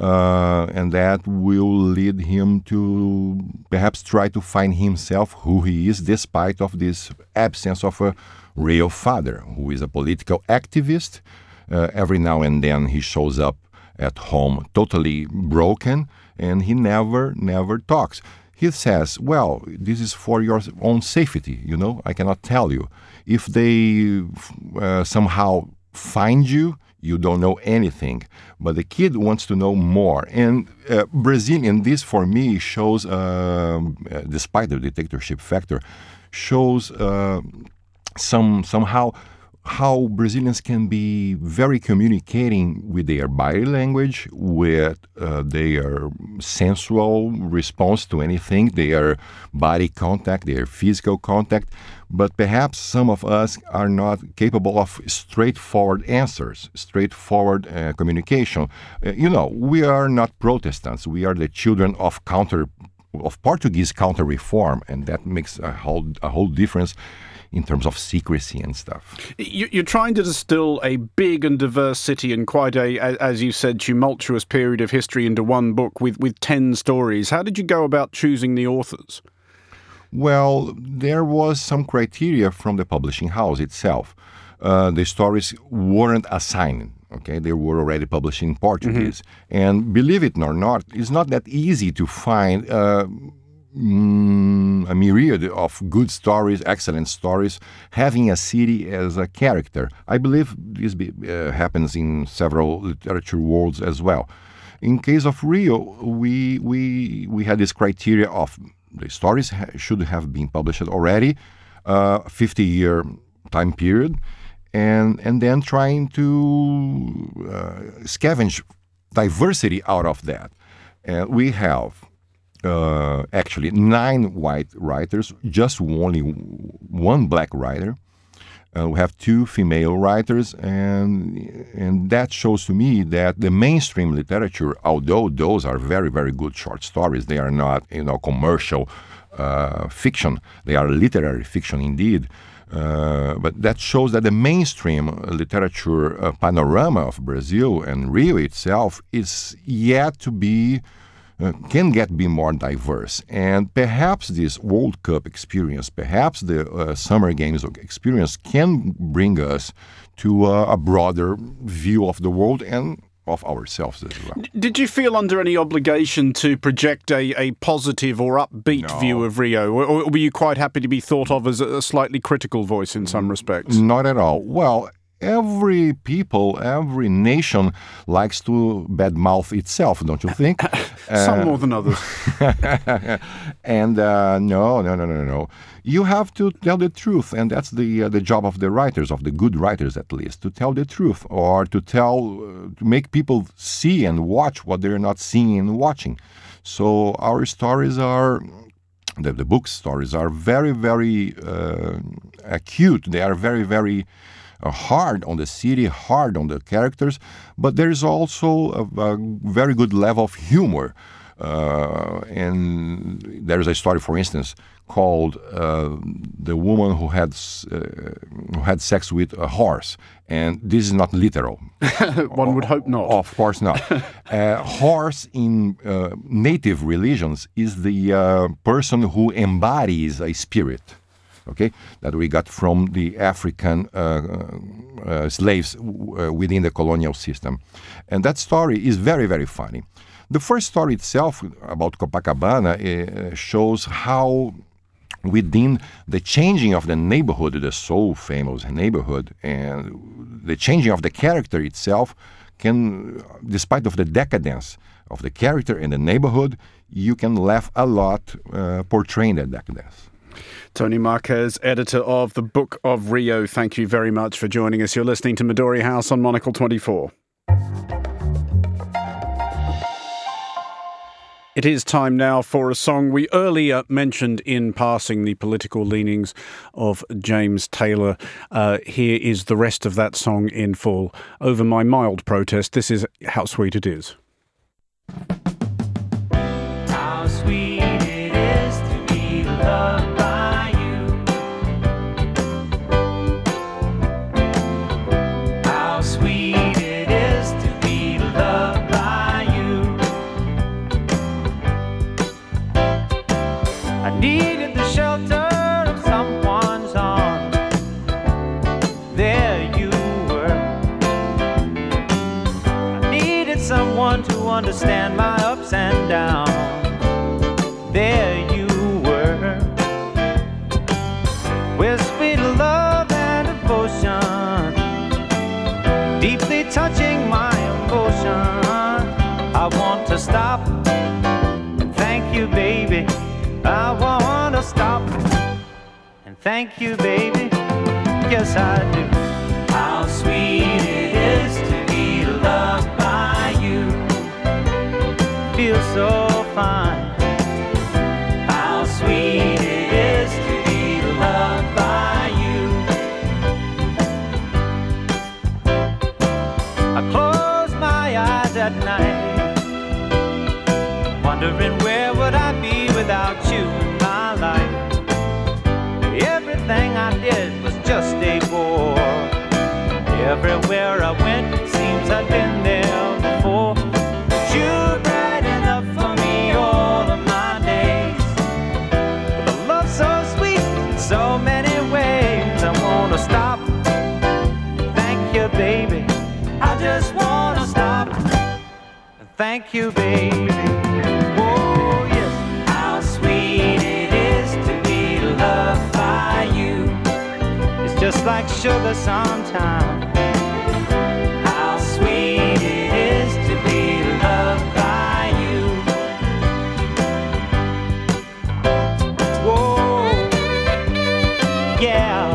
Uh, and that will lead him to perhaps try to find himself who he is despite of this absence of a real father, who is a political activist. Uh, every now and then he shows up at home totally broken, and he never, never talks. He says, well, this is for your own safety, you know, I cannot tell you. If they uh, somehow find you, you don't know anything. But the kid wants to know more. And uh, Brazil, and this for me shows, uh, despite the dictatorship factor, shows uh, some somehow how Brazilians can be very communicating with their body language, with uh, their sensual response to anything, their body contact, their physical contact. But perhaps some of us are not capable of straightforward answers, straightforward uh, communication. Uh, you know, we are not Protestants. We are the children of counter, of Portuguese counter-reform, and that makes a whole, a whole difference in terms of secrecy and stuff. You're trying to distill a big and diverse city and quite a, as you said, tumultuous period of history into one book with, with ten stories. How did you go about choosing the authors? Well, there was some criteria from the publishing house itself. Uh, the stories weren't assigned. Okay, they were already published in Portuguese. Mm-hmm. And believe it or not, it's not that easy to find uh, mm, a myriad of good stories, excellent stories, having a city as a character. I believe this be, uh, happens in several literature worlds as well. In case of Rio, we we we had this criteria of the stories ha- should have been published already, uh, fifty-year time period, and and then trying to uh, scavenge diversity out of that. And we have uh, actually nine white writers, just only one black writer. Uh, we have two female writers, and and that shows to me that the mainstream literature, although those are very, very good short stories, they are not, you know, commercial uh, fiction. They are literary fiction indeed. Uh, but that shows that the mainstream literature uh, panorama of Brazil and Rio itself is yet to be Uh, can get be more diverse. And perhaps this World Cup experience, perhaps the uh, Summer Games experience can bring us to uh, a broader view of the world and of ourselves as well. Did you feel under any obligation to project a, a positive or upbeat No. view of Rio? Or, or were you quite happy to be thought of as a slightly critical voice in some respects? Not at all. Well, every people, every nation likes to badmouth itself, don't you think? Some uh, more than others. and uh, no, no, no, no, no. You have to tell the truth, and that's the uh, the job of the writers, of the good writers at least, to tell the truth, or to tell, uh, to make people see and watch what they're not seeing and watching. So our stories are. The, the book stories are very, very uh, acute. They are very, very uh, hard on the city, hard on the characters, but there is also a, a very good level of humor. Uh, and there is a story, for instance, called uh, "The Woman Who Had uh, Who Had Sex with a Horse," and this is not literal. One would hope not. Of course not. uh, horse in uh, native religions is the uh, person who embodies a spirit. Okay, that we got from the African uh, uh, slaves w- within the colonial system, and that story is very, very funny. The first story itself about Copacabana uh, shows how within the changing of the neighborhood, the so famous neighborhood, and the changing of the character itself can, despite of the decadence of the character and the neighborhood, you can laugh a lot uh, portraying that decadence. Tony Marquez, editor of the Book of Rio, thank you very much for joining us. You're listening to Midori House on Monocle twenty-four. It is time now for a song. We earlier mentioned in passing the political leanings of James Taylor. Uh, here is the rest of that song in full. Over my mild protest, this is How Sweet It Is. How sweet it is to be loved by you. How sweet it is to be loved by you. I needed the shelter of someone's arms. There you were. I needed someone to understand my ups and downs. There you were. With sweet love and devotion, deeply touching my emotion. I want to stop and thank you, baby. I want to stop and thank you, baby. Yes, I do. I close my eyes at night, wondering where would I be without you in my life. Everything I did was just a bore. Everywhere I went, it seems I'd been there before. But you brighten up for me all of my days, with a love so sweet in so many ways. I wanna stop and thank you, baby. I just wanna stop and thank you, baby. Oh yes, how sweet it is to be loved by you. It's just like sugar sometimes. How sweet it is to be loved by you. Whoa, yeah.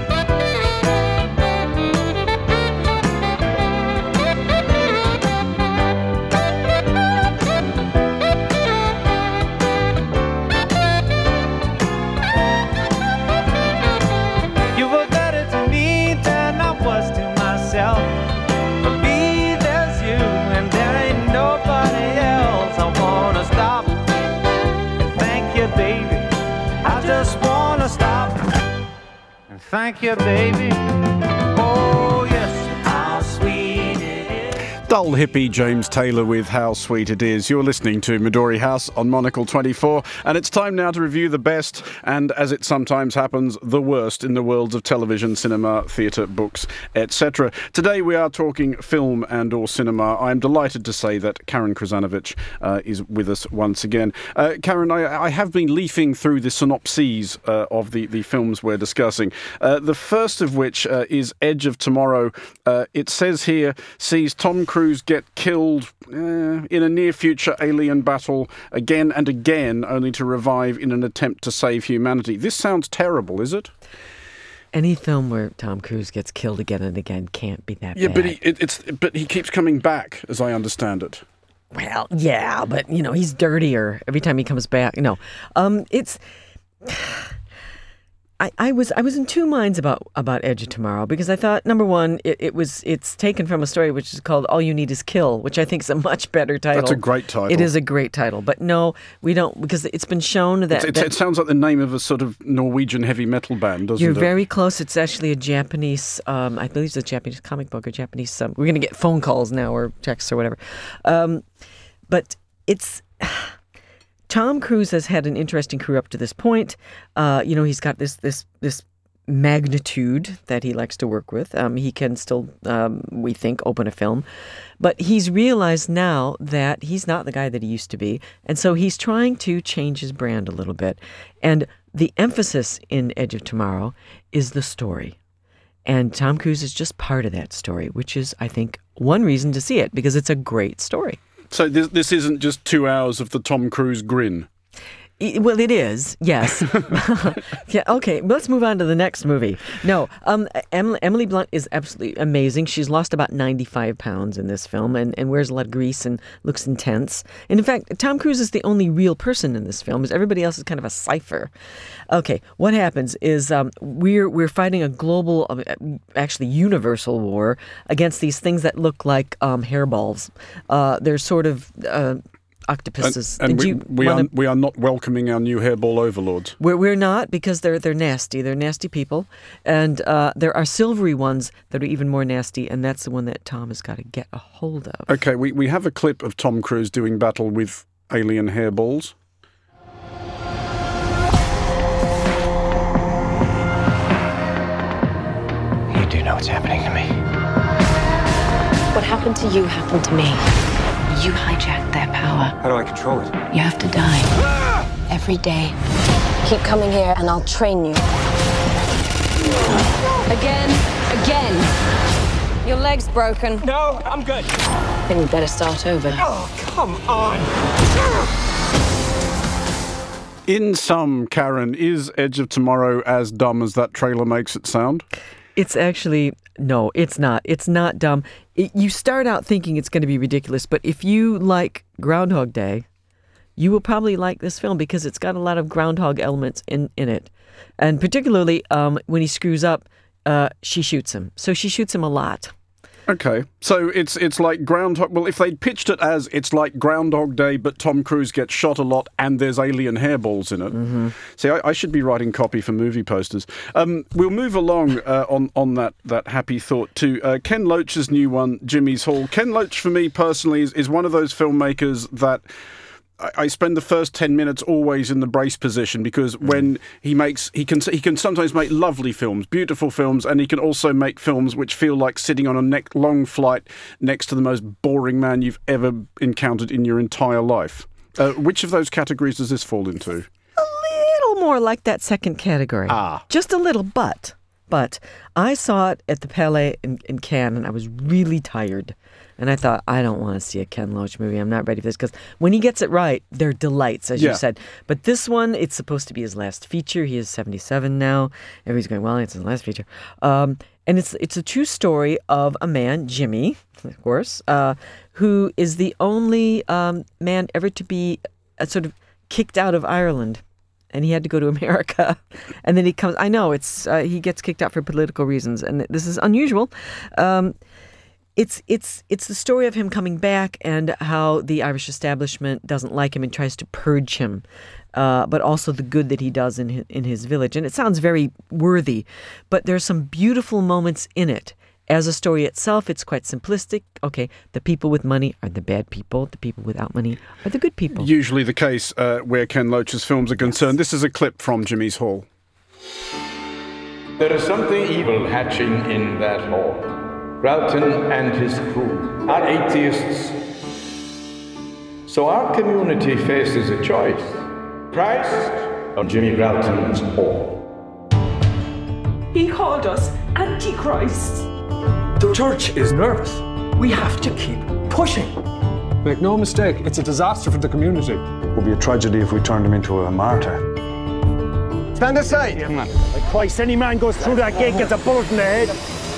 You were better to me than I was to myself. For me, there's you, and there ain't nobody else. I wanna stop and thank you, baby. I just wanna stop and thank you, baby. Oh, yes, how sweet it is. Dull hippie James Taylor with How Sweet It Is. You're listening to Midori House on Monocle twenty-four, and it's time now to review the best and, as it sometimes happens, the worst in the worlds of television, cinema, theatre, books, et cetera. Today we are talking film and or cinema. I'm delighted to say that Karen Krasanovic uh, is with us once again. Uh, Karen, I, I have been leafing through the synopses uh, of the, the films we're discussing. Uh, the first of which uh, is Edge of Tomorrow. Uh, it says here, sees Tom Cruise get killed uh, in a near-future alien battle again and again, only to revive in an attempt to save humanity. This sounds terrible, is it? Any film where Tom Cruise gets killed again and again can't be that yeah, bad. but he, it, it's but he keeps coming back, as I understand it. Well, yeah, but, you know, he's dirtier every time he comes back. No, um, it's... I, I was I was in two minds about, about Edge of Tomorrow, because I thought, number one, it, it was it's taken from a story which is called All You Need Is Kill, which I think is a much better title. That's a great title. It is a great title, but no, we don't, because it's been shown that... It's, it's, that it sounds like the name of a sort of Norwegian heavy metal band, doesn't you're it? You're very close. It's actually a Japanese, um, I believe it's a Japanese comic book or Japanese... Um, we're going to get phone calls now or texts or whatever. Um, but it's... Tom Cruise has had an interesting career up to this point. Uh, you know, he's got this this this magnitude that he likes to work with. Um, he can still, um, we think, open a film. But he's realized now that he's not the guy that he used to be. And so he's trying to change his brand a little bit. And the emphasis in Edge of Tomorrow is the story. And Tom Cruise is just part of that story, which is, I think, one reason to see it, because it's a great story. So this this isn't just two hours of the Tom Cruise grin? Well, it is, yes. Yeah, okay, let's move on to the next movie. No, um, Emily, Emily Blunt is absolutely amazing. She's lost about ninety-five pounds in this film and, and wears a lot of grease and looks intense. And in fact, Tom Cruise is the only real person in this film, as everybody else is kind of a cipher. Okay, what happens is um, we're we're fighting a global, uh, actually universal war against these things that look like um, hairballs. Uh, they're sort of... Uh, octopuses. And, and we, we, wanna... are, we are not welcoming our new hairball overlords. We're, we're not, because they're they're nasty. They're nasty people. And uh, there are silvery ones that are even more nasty, and that's the one that Tom has got to get a hold of. Okay, we, we have a clip of Tom Cruise doing battle with alien hairballs. You do know what's happening to me. What happened to you happened to me. You hijacked their power. How do I control it? You have to die. Ah! Every day. Keep coming here and I'll train you. Again, again. Your leg's broken. No, I'm good. Then we better start over. Oh, come on. In sum, Karen, is Edge of Tomorrow as dumb as that trailer makes it sound? It's actually, no, it's not. It's not dumb. It, you start out thinking it's going to be ridiculous, but if you like Groundhog Day, you will probably like this film because it's got a lot of groundhog elements in, in it. And particularly um, when he screws up, uh, she shoots him. So she shoots him a lot. Okay, so it's it's like Groundhog... Well, if they'd pitched it as it's like Groundhog Day, but Tom Cruise gets shot a lot and there's alien hairballs in it. Mm-hmm. See, I, I should be writing copy for movie posters. Um, we'll move along uh, on, on that, that happy thought to uh, Ken Loach's new one, Jimmy's Hall. Ken Loach, for me personally, is, is one of those filmmakers that... I spend the first ten minutes always in the brace position because when he makes, he can he can sometimes make lovely films, beautiful films, and he can also make films which feel like sitting on a neck, long flight next to the most boring man you've ever encountered in your entire life. Uh, which of those categories does this fall into? A little more like that second category. Ah. Just a little, but, but I saw it at the Palais in, in Cannes and I was really tired. And I thought, I don't want to see a Ken Loach movie. I'm not ready for this. Because when he gets it right, they're delights, as yeah. you said. But this one, it's supposed to be his last feature. He is seventy-seven now. Everybody's going, well, it's his last feature. Um, and it's it's a true story of a man, Jimmy, of course, uh, who is the only um, man ever to be uh, sort of kicked out of Ireland. And he had to go to America. And then he comes, I know, it's uh, he gets kicked out for political reasons. And this is unusual. Um It's it's it's the story of him coming back and how the Irish establishment doesn't like him and tries to purge him, uh, but also the good that he does in his, in his village. And it sounds very worthy, but there's some beautiful moments in it. As a story itself, it's quite simplistic. Okay, the people with money are the bad people. The people without money are the good people. Usually the case uh, where Ken Loach's films are concerned. This is a clip from Jimmy's Hall. There is something evil hatching in that hall. Broughton and his crew are atheists. So our community faces a choice. Christ or Jimmy Broughton's hall. He called us Antichrist. The church is nervous. We have to keep pushing. Make no mistake, it's a disaster for the community. It would be a tragedy if we turned him into a martyr. Stand aside. Come on. Like Christ, any man goes through that gate gets a bullet in the head.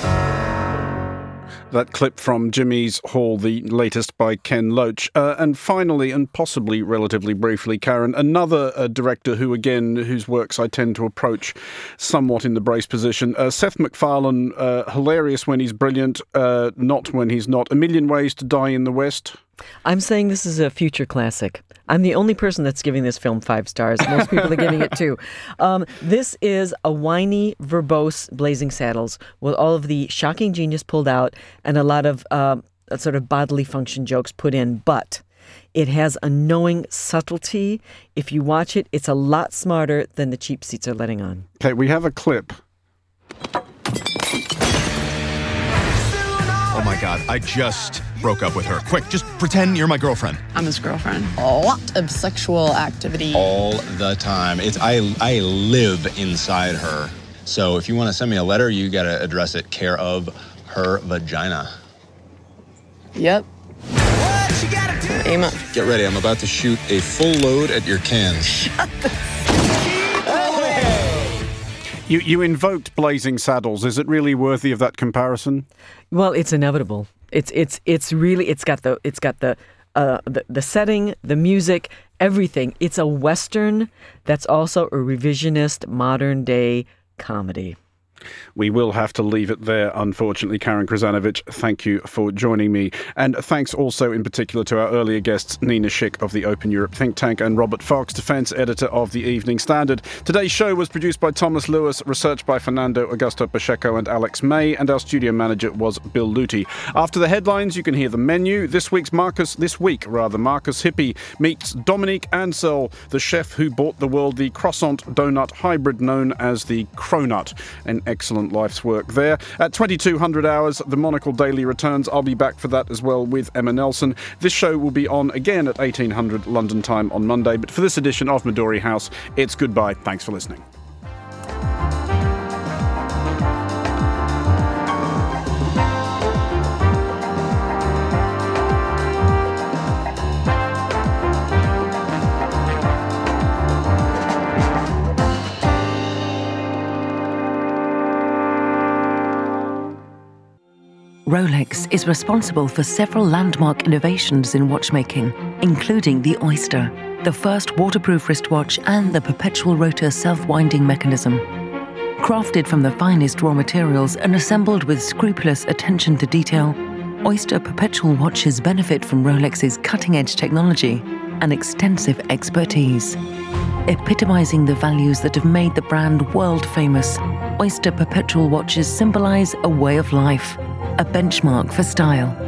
That clip from Jimmy's Hall, the latest by Ken Loach. Uh, and finally, and possibly relatively briefly, Karen, another uh, director who, again, whose works I tend to approach somewhat in the brace position. Uh, Seth MacFarlane, uh, hilarious when he's brilliant, uh, not when he's not. A Million Ways to Die in the West. I'm saying this is a future classic. I'm the only person that's giving this film five stars. Most people are giving it two. Um, this is a whiny, verbose Blazing Saddles with all of the shocking genius pulled out and a lot of uh, sort of bodily function jokes put in. But it has a knowing subtlety. If you watch it, it's a lot smarter than the cheap seats are letting on. Okay, we have a clip. Oh my God, I just broke up with her. Quick, just pretend you're my girlfriend. I'm his girlfriend. A lot of sexual activity. All the time. It's I I live inside her. So if you want to send me a letter, you got to address it care of her vagina. Yep. Amen. Get ready, I'm about to shoot a full load at your cans. Shut the You you invoked Blazing Saddles. Is it really worthy of that comparison? Well, it's inevitable. It's it's it's really it's got the it's got the uh, the, the setting, the music, everything. It's a Western that's also a revisionist modern day comedy. We will have to leave it there, unfortunately. Karen Krzanovich, thank you for joining me. And thanks also in particular to our earlier guests, Nina Schick of the Open Europe think tank and Robert Fox, defence editor of the Evening Standard. Today's show was produced by Thomas Lewis, researched by Fernando Augusto Pacheco and Alex May, and our studio manager was Bill Luty. After the headlines, you can hear the menu. This week's Marcus, this week rather, Marcus Hippie meets Dominique Ansel, the chef who bought the world the croissant donut hybrid known as the Cronut. An excellent life's work there. At twenty-two hundred hours, the Monocle Daily returns. I'll be back for that as well with Emma Nelson. This show will be on again at eighteen hundred London time on Monday. But for this edition of Midori House, it's goodbye. Thanks for listening. Rolex is responsible for several landmark innovations in watchmaking, including the Oyster, the first waterproof wristwatch and the perpetual rotor self-winding mechanism. Crafted from the finest raw materials and assembled with scrupulous attention to detail, Oyster Perpetual watches benefit from Rolex's cutting-edge technology and extensive expertise. Epitomizing the values that have made the brand world-famous, Oyster Perpetual watches symbolize a way of life, a benchmark for style.